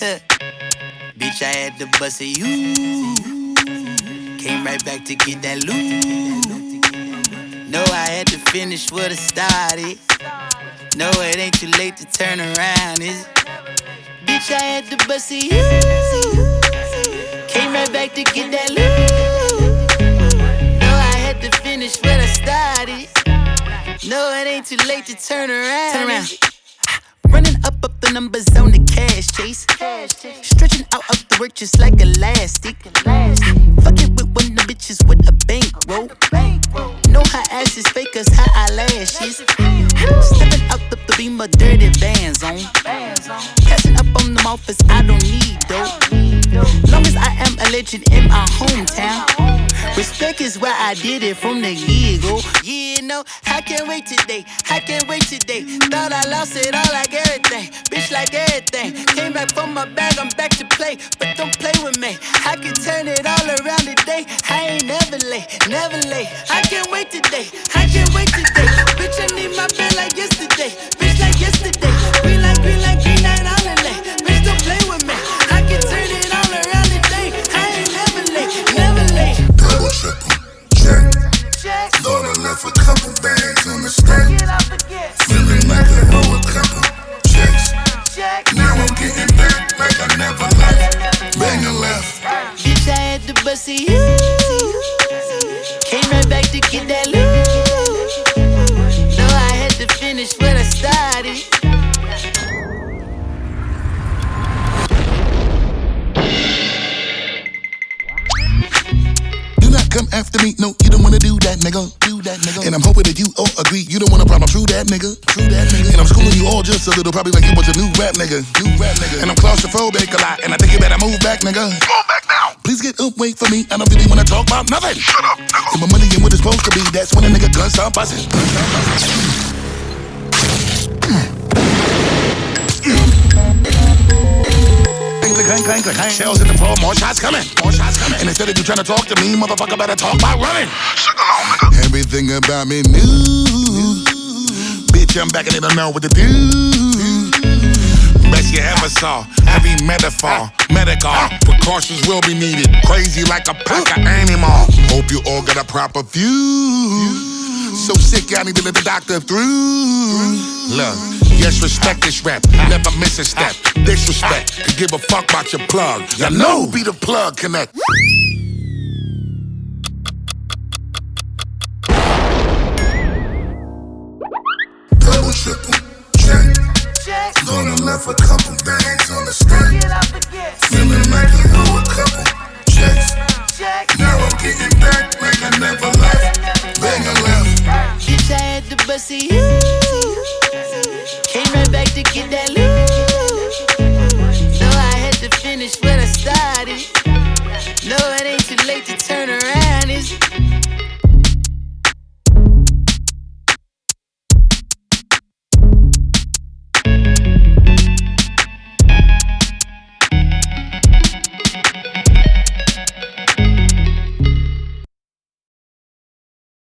Bitch, I had to bust it, you. Came right back to get that loot. No, I had to finish what I started. No, it ain't too late to turn around, is it? Bitch, I had to bust it, you. Came right back to get that loot. No, I had to finish what I started. No, it ain't too late to turn around. Turn around. Running up the numbers on the cash chase. Stretching out the work just like elastic. Fucking with one of the bitches with a bankroll. Know her ass is fake cause her eyelashes. Stepping out the beam of dirty bands on. Catching up on them offers I don't need though. Long as I am a legend in my hometown. Respect is where I did it from the get-go. Yeah, no, I can't wait today. I can't wait today. Thought I lost it all like everything. Bitch, like everything. Came back from my bag, I'm back to play. But don't play with me. I can turn it all around today. I ain't never late, never late. I can't wait today. I can't wait today. Bitch, I need my bed like yesterday. Bitch, like yesterday. Green like green night all in late. Bitch, don't play with me. I can turn it all around today. I ain't never late, never late. Double, triple, check. Thought I left a couple bags on the stack. Feeling like I owe a couple checks. Now I'm getting back like I never left. Bang a left. Bitch, I had to bust it, you. Came right back to get that loot. No, I had to finish what I started. Come after me, no, you don't wanna do that, nigga. Do that, nigga. And I'm hoping that you all agree, you don't want a problem. True that, nigga. True that, nigga. And I'm schooling you all just a little, probably like you was a new rap nigga. New rap nigga. And I'm claustrophobic a lot, and I think you better move back, nigga. Move back now. Please get up, wait for me. I don't really wanna talk about nothing. Shut up, nigga. And my money ain't what it's supposed to be. That's when a nigga guns start buzzing. Clank. Shells in the floor, more shots coming. And instead of you trying to talk to me, motherfucker better talk about running. Everything about me new. Bitch, I'm back and they don't know what to do. Best you ever saw. Every metaphor, medical precautions will be needed. Crazy like a pack of animal. Hope you all got a proper view. So sick, I need to let the doctor through. Look, yes, respect this rap. Never miss a step. Disrespect. Could give a fuck about your plug. You know, be the plug connect. Double, triple, check. Gonna left a couple bags on the stack. Feeling like I owe a couple checks. Now I'm getting back like I never left. Bang a left. Bitch, I had to bust it, you. Came right back to get that loot.